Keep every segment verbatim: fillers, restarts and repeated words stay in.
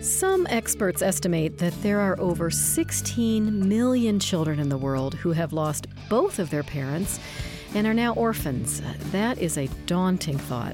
Some experts estimate that there are over sixteen million children in the world who have lost both of their parents and are now orphans. That is a daunting thought.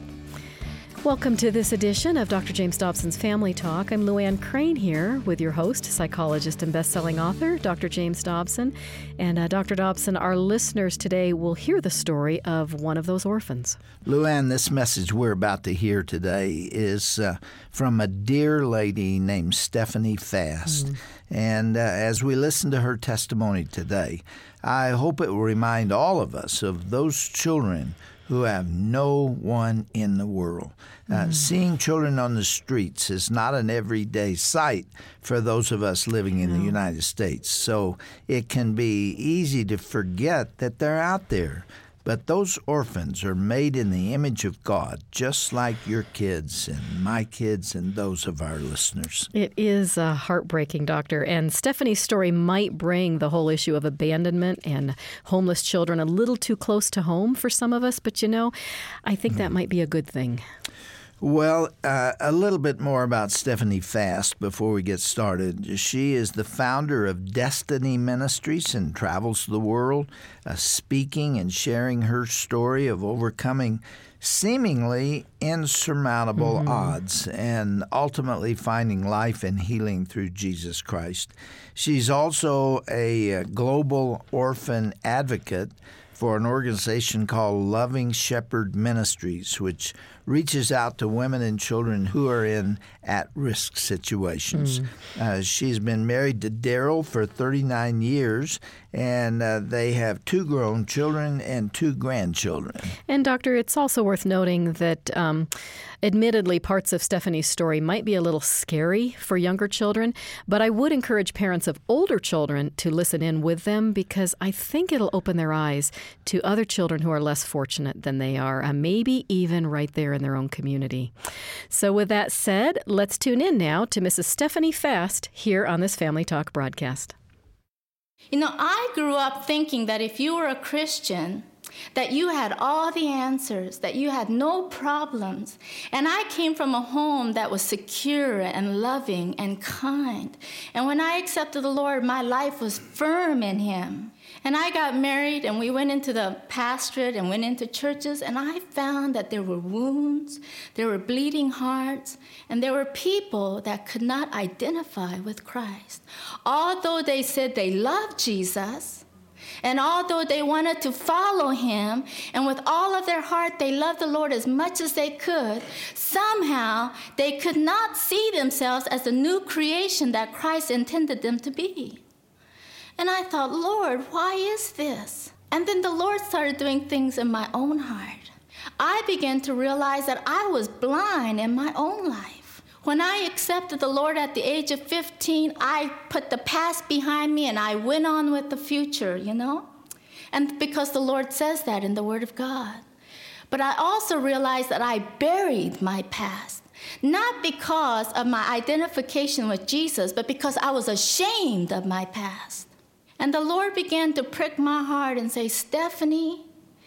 Welcome to this edition of Doctor James Dobson's Family Talk. I'm Luann Crane here with your host, psychologist and best-selling author, Doctor James Dobson. And uh, Doctor Dobson, our listeners today will hear the story of one of those orphans. Luann, this message we're about to hear today is uh, from a dear lady named Stephanie Fast. Mm. And uh, as we listen to her testimony today, I hope it will remind all of us of those children who have no one in the world. Uh, mm. Seeing children on the streets is not an everyday sight for those of us living in no. the United States. So it can be easy to forget that they're out there. But those orphans are made in the image of God, just like your kids and my kids and those of our listeners. It is uh, heartbreaking, Doctor. And Stephanie's story might bring the whole issue of abandonment and homeless children a little too close to home for some of us. But, you know, I think that might be a good thing. Well, uh, a little bit more about Stephanie Fast before we get started. She is the founder of Destiny Ministries and travels the world, uh, speaking and sharing her story of overcoming seemingly insurmountable mm-hmm. odds and ultimately finding life and healing through Jesus Christ. She's also a global orphan advocate for an organization called Loving Shepherd Ministries, which reaches out to women and children who are in at-risk situations. Mm. Uh, she's been married to Daryl for thirty-nine years, and uh, they have two grown children and two grandchildren. And, Doctor, it's also worth noting that, um, admittedly, parts of Stephanie's story might be a little scary for younger children, but I would encourage parents of older children to listen in with them because I think it'll open their eyes to other children who are less fortunate than they are, uh, maybe even right there in their own community. So with that said, let's tune in now to Missus Stephanie Fast here on this Family Talk broadcast. You know, I grew up thinking that if you were a Christian, that you had all the answers, that you had no problems. And I came from a home that was secure and loving and kind. And when I accepted the Lord, my life was firm in Him. And I got married, and we went into the pastorate and went into churches, and I found that there were wounds, there were bleeding hearts, and there were people that could not identify with Christ. Although they said they loved Jesus, and although they wanted to follow Him, and with all of their heart they loved the Lord as much as they could, somehow they could not see themselves as the new creation that Christ intended them to be. And I thought, Lord, why is this? And then the Lord started doing things in my own heart. I began to realize that I was blind in my own life. When I accepted the Lord at the age of fifteen, I put the past behind me and I went on with the future, you know? And because the Lord says that in the Word of God. But I also realized that I buried my past. Not because of my identification with Jesus, but because I was ashamed of my past. And the Lord began to prick my heart and say, Stephanie,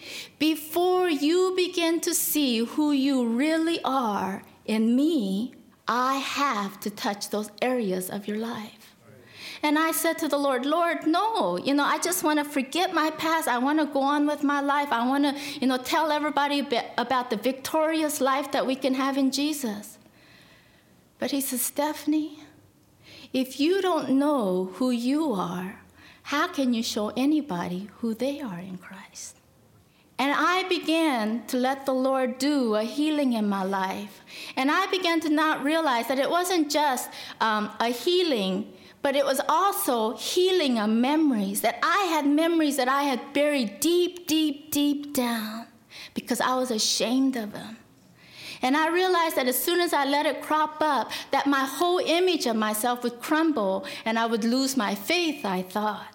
before you begin to see who you really are in me, I have to touch those areas of your life. And I said to the Lord, Lord, no, you know, I just want to forget my past. I want to go on with my life. I want to, you know, tell everybody about the victorious life that we can have in Jesus. But He says, Stephanie, if you don't know who you are, how can you show anybody who they are in Christ? And I began to let the Lord do a healing in my life. And I began to not realize that it wasn't just um, a healing, but it was also healing of memories, that I had memories that I had buried deep, deep, deep down because I was ashamed of them. And I realized that as soon as I let it crop up, that my whole image of myself would crumble and I would lose my faith, I thought.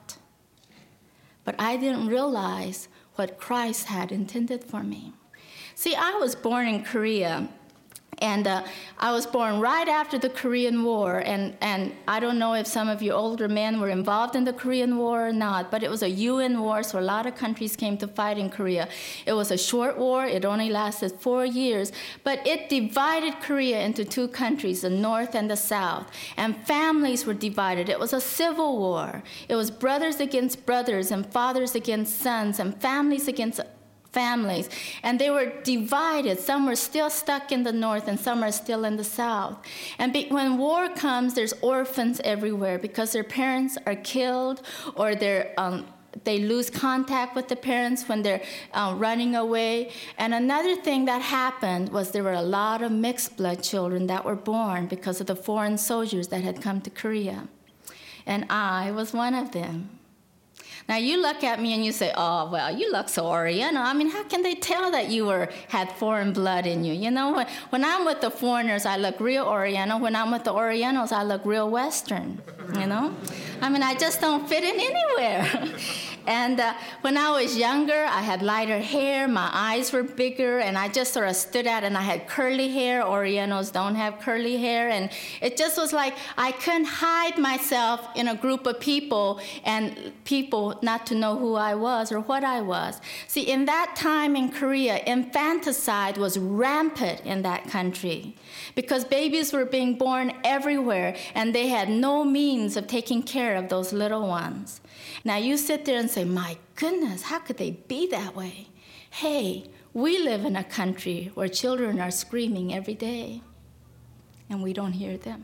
But I didn't realize what Christ had intended for me. See, I was born in Korea, And uh, I was born right after the Korean War, and, and I don't know if some of you older men were involved in the Korean War or not, but it was a U N war, so a lot of countries came to fight in Korea. It was a short war. It only lasted four years, but it divided Korea into two countries, the North and the South, and families were divided. It was a civil war. It was brothers against brothers, and fathers against sons, and families against families, and they were divided. Some were still stuck in the North and some are still in the South. And be, when war comes, there's orphans everywhere because their parents are killed, or they're um, they lose contact with the parents when they're uh, running away. And another thing that happened was there were a lot of mixed blood children that were born because of the foreign soldiers that had come to Korea. And I was one of them. Now, you look at me and you say, oh, well, you look so Oriental. I mean, how can they tell that you were had foreign blood in you? You know, when, when I'm with the foreigners, I look real Oriental. When I'm with the Orientals, I look real Western, you know? I mean, I just don't fit in anywhere. And uh, when I was younger, I had lighter hair, my eyes were bigger, and I just sort of stood out, and I had curly hair. Orientals don't have curly hair, and it just was like I couldn't hide myself in a group of people and people not to know who I was or what I was. See, in that time in Korea, infanticide was rampant in that country because babies were being born everywhere, and they had no means of taking care of those little ones. Now, you sit there and say, my goodness, how could they be that way? Hey, we live in a country where children are screaming every day, and we don't hear them.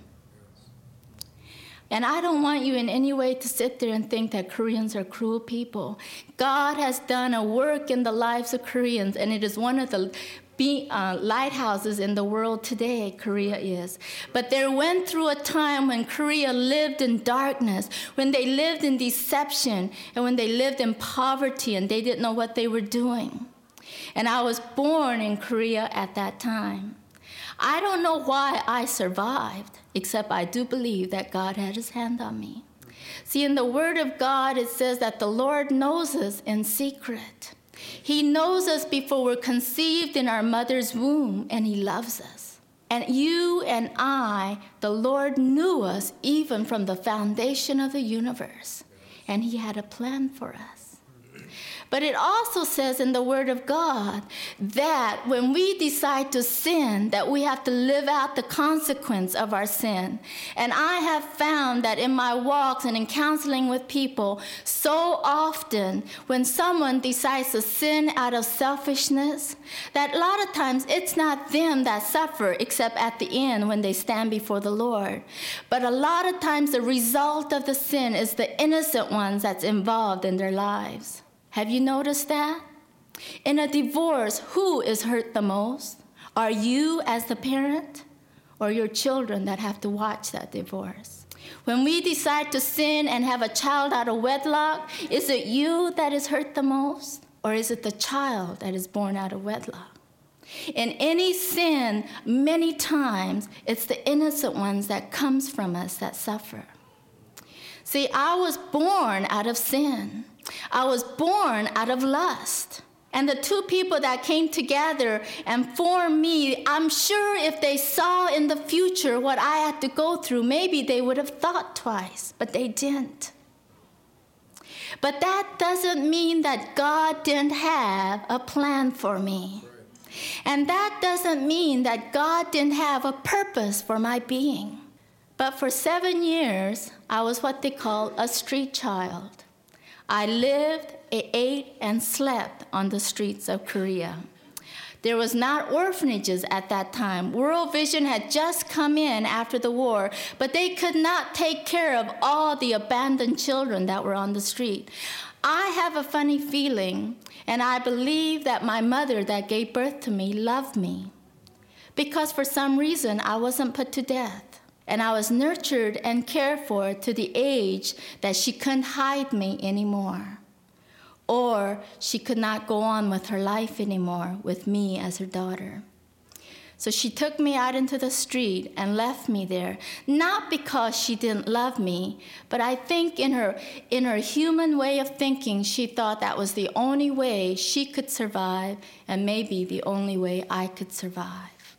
And I don't want you in any way to sit there and think that Koreans are cruel people. God has done a work in the lives of Koreans, and it is one of the Be, uh, lighthouses in the world today, Korea is. But they went through a time when Korea lived in darkness, when they lived in deception, and when they lived in poverty, and they didn't know what they were doing. And I was born in Korea at that time. I don't know why I survived, except I do believe that God had his hand on me. See, in the Word of God, it says that the Lord knows us in secret. He knows us before we're conceived in our mother's womb, and he loves us. And you and I, the Lord knew us even from the foundation of the universe, and he had a plan for us. But it also says in the Word of God that when we decide to sin, that we have to live out the consequence of our sin. And I have found that in my walks and in counseling with people, so often when someone decides to sin out of selfishness, that a lot of times it's not them that suffer, except at the end when they stand before the Lord. But a lot of times the result of the sin is the innocent ones that's involved in their lives. Have you noticed that? In a divorce, who is hurt the most? Are you as the parent, or your children that have to watch that divorce? When we decide to sin and have a child out of wedlock, is it you that is hurt the most, or is it the child that is born out of wedlock? In any sin, many times, it's the innocent ones that comes from us that suffer. See, I was born out of sin. I was born out of lust. And the two people that came together and formed me, I'm sure if they saw in the future what I had to go through, maybe they would have thought twice, but they didn't. But that doesn't mean that God didn't have a plan for me. And that doesn't mean that God didn't have a purpose for my being. But for seven years, I was what they call a street child. I lived, ate, and slept on the streets of Korea. There was not orphanages at that time. World Vision had just come in after the war, but they could not take care of all the abandoned children that were on the street. I have a funny feeling, and I believe that my mother that gave birth to me loved me, because for some reason I wasn't put to death. And I was nurtured and cared for to the age that she couldn't hide me anymore. Or she could not go on with her life anymore with me as her daughter. So she took me out into the street and left me there, not because she didn't love me, but I think in her, in her human way of thinking, she thought that was the only way she could survive, and maybe the only way I could survive.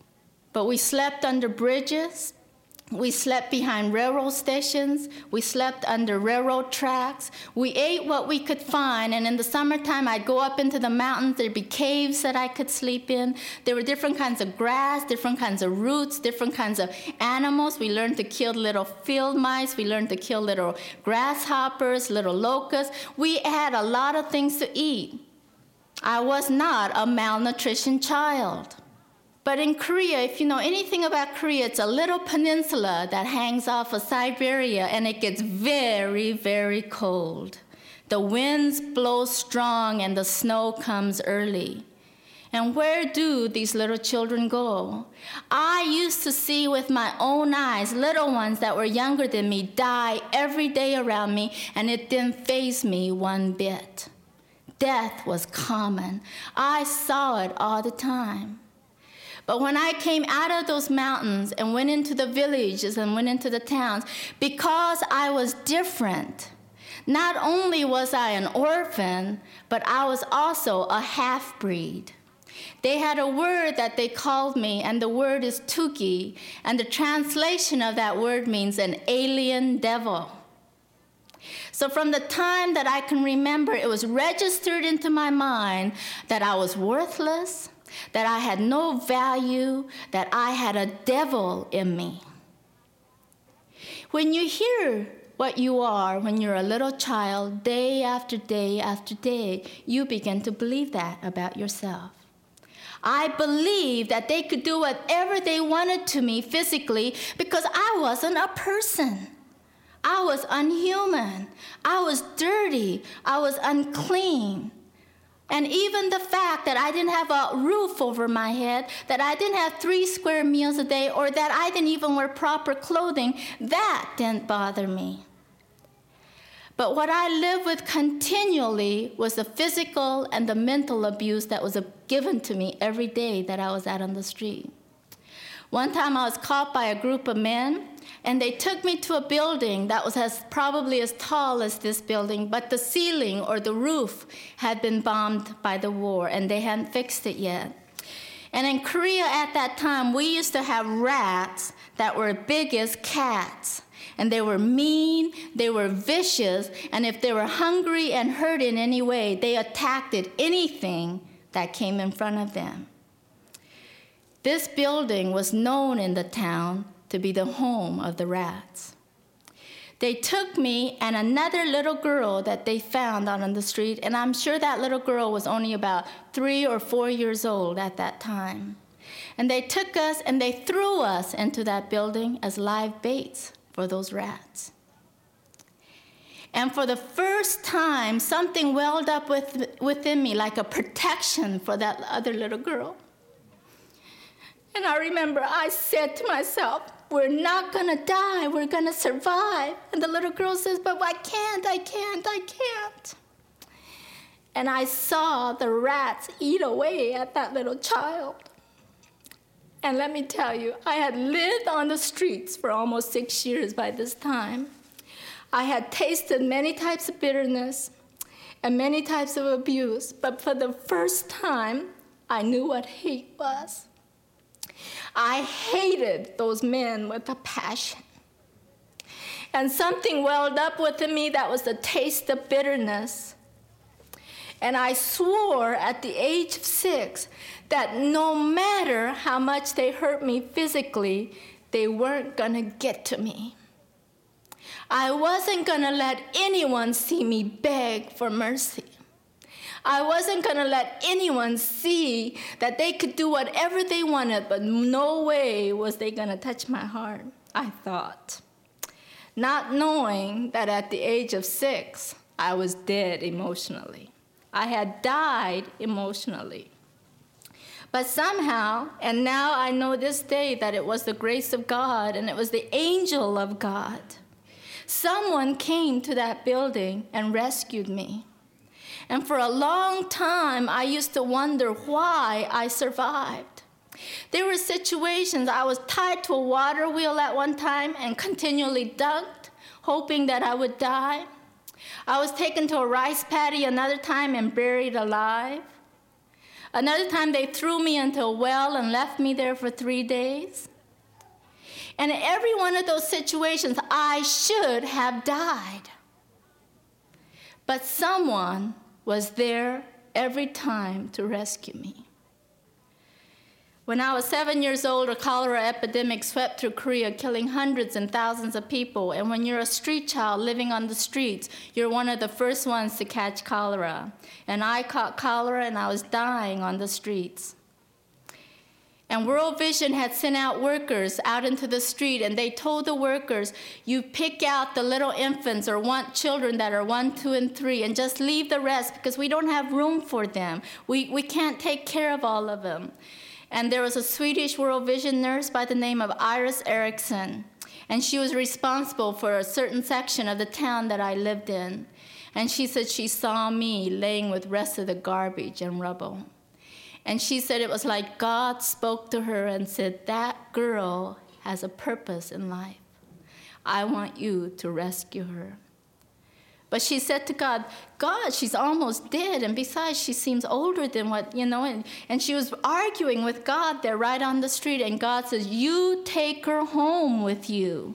But we slept under bridges. We slept behind railroad stations. We slept under railroad tracks. We ate what we could find. And in the summertime, I'd go up into the mountains. There'd be caves that I could sleep in. There were different kinds of grass, different kinds of roots, different kinds of animals. We learned to kill little field mice. We learned to kill little grasshoppers, little locusts. We had a lot of things to eat. I was not a malnutrition child. But in Korea, if you know anything about Korea, it's a little peninsula that hangs off of Siberia, and it gets very, very cold. The winds blow strong, and the snow comes early. And where do these little children go? I used to see with my own eyes little ones that were younger than me die every day around me, and it didn't faze me one bit. Death was common. I saw it all the time. But when I came out of those mountains and went into the villages and went into the towns, because I was different, not only was I an orphan, but I was also a half-breed. They had a word that they called me, and the word is tuki, and the translation of that word means an alien devil. So from the time that I can remember, it was registered into my mind that I was worthless, that I had no value, that I had a devil in me. When you hear what you are when you're a little child, day after day after day, you begin to believe that about yourself. I believed that they could do whatever they wanted to me physically because I wasn't a person. I was unhuman. I was dirty. I was unclean. And even the fact that I didn't have a roof over my head, that I didn't have three square meals a day, or that I didn't even wear proper clothing, that didn't bother me. But what I lived with continually was the physical and the mental abuse that was given to me every day that I was out on the street. One time I was caught by a group of men, and they took me to a building that was as probably as tall as this building, but the ceiling or the roof had been bombed by the war, and they hadn't fixed it yet. And in Korea at that time, we used to have rats that were big as cats. And they were mean, they were vicious, and if they were hungry and hurt in any way, they attacked at anything that came in front of them. This building was known in the town to be the home of the rats. They took me and another little girl that they found out on the street, and I'm sure that little girl was only about three or four years old at that time. And they took us and they threw us into that building as live baits for those rats. And for the first time, something welled up with, within me like a protection for that other little girl. And I remember I said to myself, we're not gonna die, we're gonna survive. And the little girl says, but I can't, I can't, I can't. And I saw the rats eat away at that little child. And let me tell you, I had lived on the streets for almost six years by this time. I had tasted many types of bitterness and many types of abuse, but for the first time, I knew what hate was. I hated those men with a passion. And something welled up within me that was the taste of bitterness. And I swore at the age of six that no matter how much they hurt me physically, they weren't gonna get to me. I wasn't gonna let anyone see me beg for mercy. I wasn't gonna let anyone see that they could do whatever they wanted, but no way was they gonna touch my heart, I thought. Not knowing that at the age of six, I was dead emotionally. I had died emotionally. But somehow, and now I know this day that it was the grace of God and it was the angel of God. Someone came to that building and rescued me. And for a long time, I used to wonder why I survived. There were situations I was tied to a water wheel at one time and continually dunked, hoping that I would die. I was taken to a rice paddy another time and buried alive. Another time they threw me into a well and left me there for three days. And in every one of those situations, I should have died. But someone was there every time to rescue me. When I was seven years old, a cholera epidemic swept through Korea, killing hundreds and thousands of people. And when you're a street child living on the streets, you're one of the first ones to catch cholera. And I caught cholera, and I was dying on the streets. And World Vision had sent out workers out into the street, and they told the workers, you pick out the little infants or want children that are one, two, and three, and just leave the rest because we don't have room for them. We, we can't take care of all of them. And there was a Swedish World Vision nurse by the name of Iris Eriksson, and she was responsible for a certain section of the town that I lived in. And she said she saw me laying with the rest of the garbage and rubble. And she said it was like God spoke to her and said, that girl has a purpose in life. I want you to rescue her. But she said to God, God, she's almost dead, and besides, she seems older than what, you know, and, and she was arguing with God there right on the street, and God says, you take her home with you.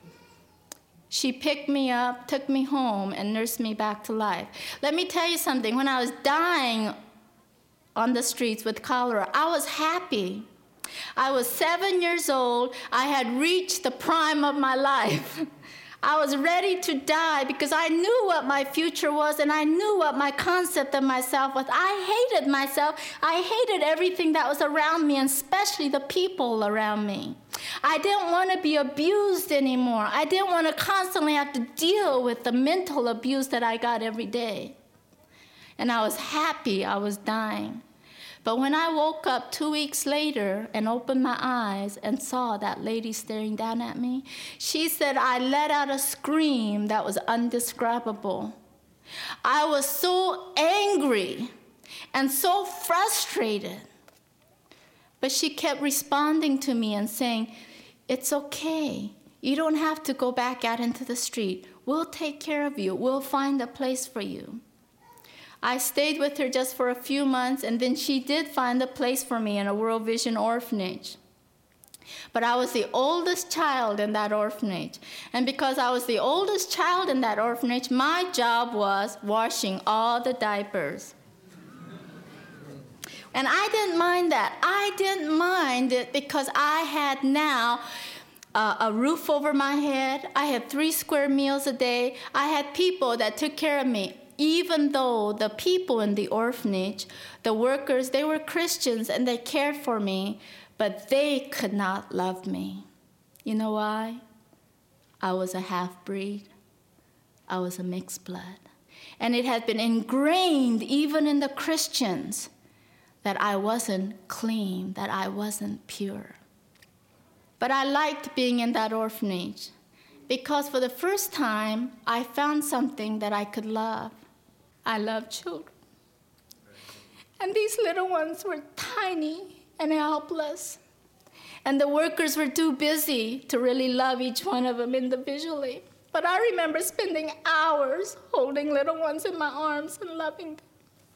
She picked me up, took me home, and nursed me back to life. Let me tell you something. When I was dying on the streets with cholera, I was happy. I was seven years old. I had reached the prime of my life. I was ready to die because I knew what my future was, and I knew what my concept of myself was. I hated myself. I hated everything that was around me, and especially the people around me. I didn't want to be abused anymore. I didn't want to constantly have to deal with the mental abuse that I got every day. And I was happy I was dying. But when I woke up two weeks later and opened my eyes and saw that lady staring down at me, she said I let out a scream that was indescribable. I was so angry and so frustrated. But she kept responding to me and saying, it's okay. You don't have to go back out into the street. We'll take care of you. We'll find a place for you. I stayed with her just for a few months, and then she did find a place for me in a World Vision orphanage. But I was the oldest child in that orphanage. And because I was the oldest child in that orphanage, my job was washing all the diapers. And I didn't mind that. I didn't mind it because I had now uh, a roof over my head. I had three square meals a day. I had people that took care of me. Even though the people in the orphanage, the workers, they were Christians and they cared for me, but they could not love me. You know why? I was a half-breed. I was a mixed blood. And it had been ingrained even in the Christians that I wasn't clean, that I wasn't pure. But I liked being in that orphanage because for the first time, I found something that I could love. I love children. And these little ones were tiny and helpless. And the workers were too busy to really love each one of them individually. But I remember spending hours holding little ones in my arms and loving them.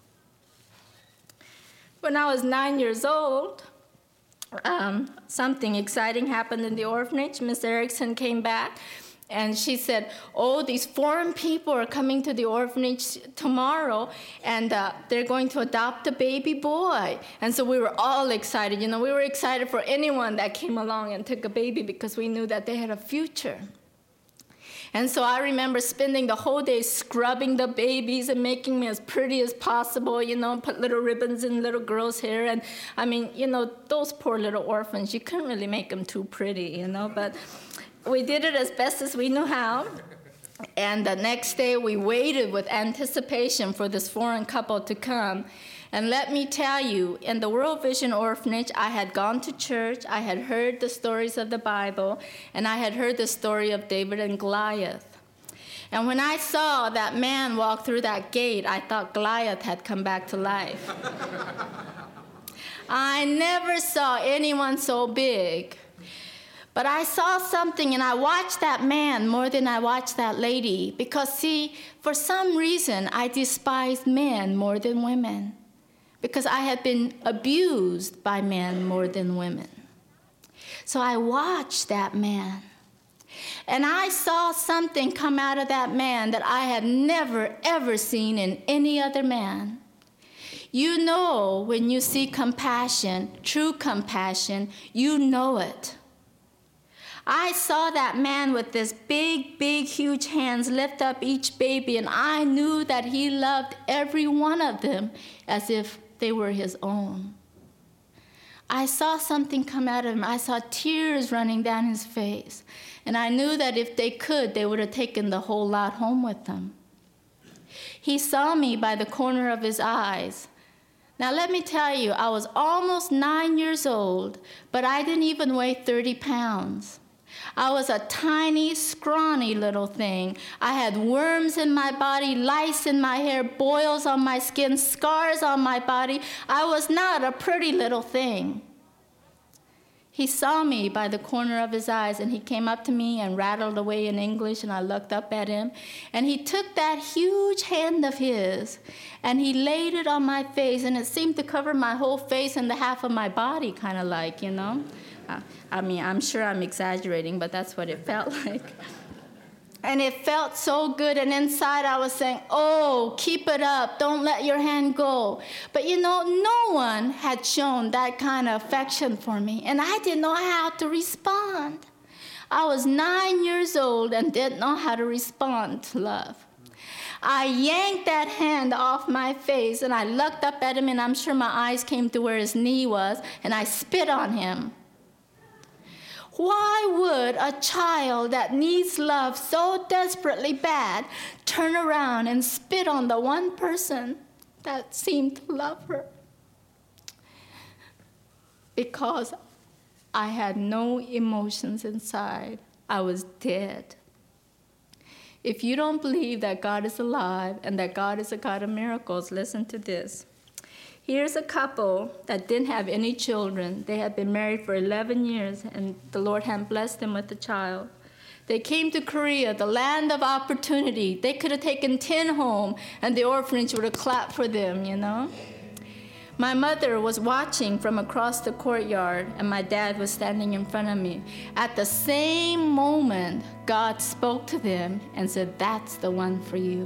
When I was nine years old, um, something exciting happened in the orphanage. Miss Erickson came back. And she said, oh, these foreign people are coming to the orphanage tomorrow, and uh, they're going to adopt a baby boy. And so we were all excited. You know, we were excited for anyone that came along and took a baby because we knew that they had a future. And so I remember spending the whole day scrubbing the babies and making me as pretty as possible, you know, put little ribbons in little girls' hair. And, I mean, you know, those poor little orphans, you couldn't really make them too pretty, you know, but we did it as best as we knew how. And the next day, we waited with anticipation for this foreign couple to come. And let me tell you, in the World Vision Orphanage, I had gone to church, I had heard the stories of the Bible, and I had heard the story of David and Goliath. And when I saw that man walk through that gate, I thought Goliath had come back to life. I never saw anyone so big. But I saw something, and I watched that man more than I watched that lady. Because, see, for some reason, I despised men more than women. because I had been abused by men more than women. So I watched that man, and I saw something come out of that man that I had never, ever seen in any other man. You know when you see compassion, true compassion, you know it. I saw that man with this big, big, huge hands lift up each baby, and I knew that he loved every one of them as if they were his own. I saw something come out of him. I saw tears running down his face, and I knew that if they could, they would have taken the whole lot home with them. He saw me by the corner of his eyes. Now let me tell you, I was almost nine years old, but I didn't even weigh thirty pounds. I was a tiny, scrawny little thing. I had worms in my body, lice in my hair, boils on my skin, scars on my body. I was not a pretty little thing. He saw me by the corner of his eyes, and he came up to me and rattled away in English, and I looked up at him. And he took that huge hand of his, and he laid it on my face, and it seemed to cover my whole face and the half of my body, kind of like, you know. Uh, I mean, I'm sure I'm exaggerating, but that's what it felt like. And it felt so good, and inside I was saying, oh, keep it up, don't let your hand go. But you know, no one had shown that kind of affection for me, and I didn't know how to respond. I was nine years old and didn't know how to respond to love. I yanked that hand off my face, and I looked up at him, and I'm sure my eyes came to where his knee was, and I spit on him. Why would a child that needs love so desperately bad turn around and spit on the one person that seemed to love her? Because I had no emotions inside. I was dead. If you don't believe that God is alive and that God is a God of miracles, listen to this. Here's a couple that didn't have any children. They had been married for eleven years, and the Lord had blessed them with a child. They came to Korea, the land of opportunity. They could have taken ten home, and the orphanage would have clapped for them, you know? My mother was watching from across the courtyard, and my dad was standing in front of me. At the same moment, God spoke to them and said, that's the one for you.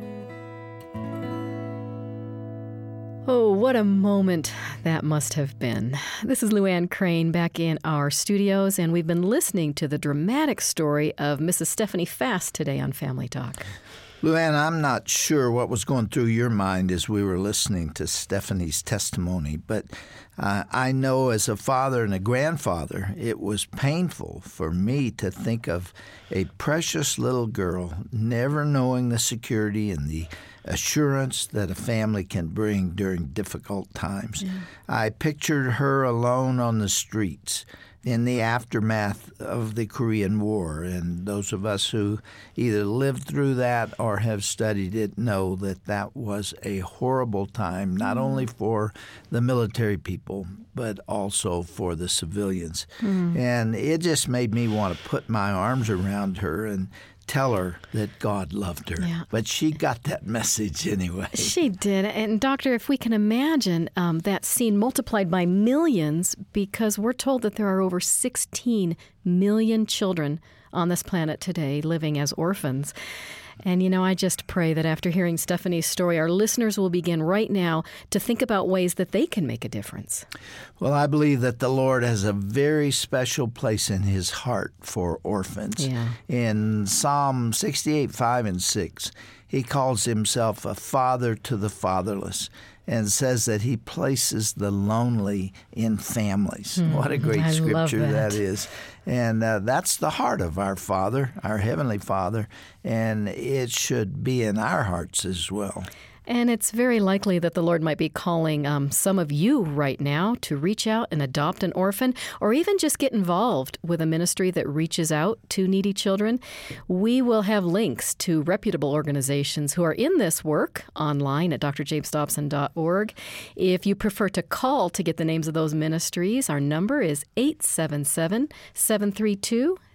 Oh, what a moment that must have been. This is Luann Crane back in our studios, and we've been listening to the dramatic story of Missus Stephanie Fast today on Family Talk. Luann, I'm not sure what was going through your mind as we were listening to Stephanie's testimony, but uh, I know as a father and a grandfather, it was painful for me to think of a precious little girl never knowing the security and the assurance that a family can bring during difficult times. Yeah. I pictured her alone on the streets in the aftermath of the Korean War, and those of us who either lived through that or have studied it know that that was a horrible time, not mm. only for the military people, but also for the civilians. Mm. And it just made me want to put my arms around her and tell her that God loved her. Yeah. But she got that message anyway. She did. And Doctor, if we can imagine um, that scene multiplied by millions, because we're told that there are over sixteen million children on this planet today living as orphans. And, you know, I just pray that after hearing Stephanie's story, our listeners will begin right now to think about ways that they can make a difference. Well, I believe that the Lord has a very special place in his heart for orphans. Yeah. In Psalm sixty-eight, five and six, he calls himself a father to the fatherless and says that he places the lonely in families. Mm, what a great I scripture that. that is. And uh, that's the heart of our Father, our Heavenly Father, and it should be in our hearts as well. And it's very likely that the Lord might be calling um, some of you right now to reach out and adopt an orphan, or even just get involved with a ministry that reaches out to needy children. We will have links to reputable organizations who are in this work online at d r james dobson dot org. If you prefer to call to get the names of those ministries, our number is eight seven seven, seven three two,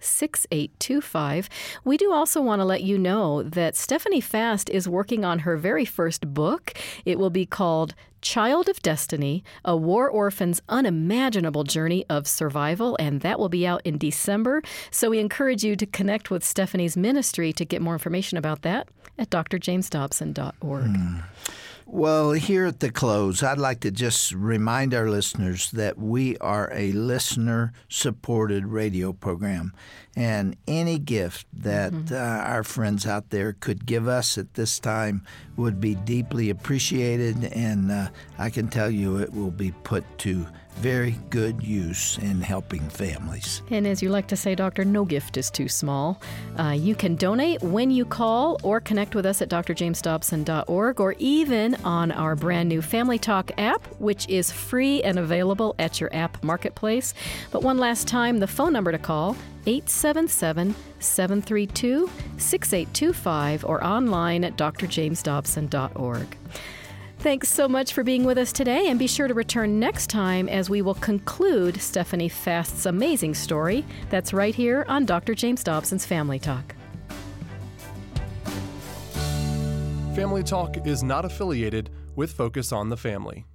six eight two five. We do also want to let you know that Stephanie Fast is working on her very first book. It will be called Child of Destiny, a war orphan's unimaginable journey of survival, and that will be out in December. So we encourage you to connect with Stephanie's ministry to get more information about that at d r james dobson dot org. Mm. Well, here at the close, I'd like to just remind our listeners that we are a listener-supported radio program, and any gift that mm-hmm. uh, our friends out there could give us at this time would be deeply appreciated, and uh, I can tell you it will be put to very good use in helping families. And as you like to say, Doctor, no gift is too small. Uh, you can donate when you call or connect with us at d r james dobson dot org or even on our brand new Family Talk app, which is free and available at your app marketplace. But one last time, the phone number to call, eight seven seven, seven three two, six eight two five or online at d r james dobson dot org. Thanks so much for being with us today, and be sure to return next time as we will conclude Stephanie Fast's amazing story. That's right here on Doctor James Dobson's Family Talk. Family Talk is not affiliated with Focus on the Family.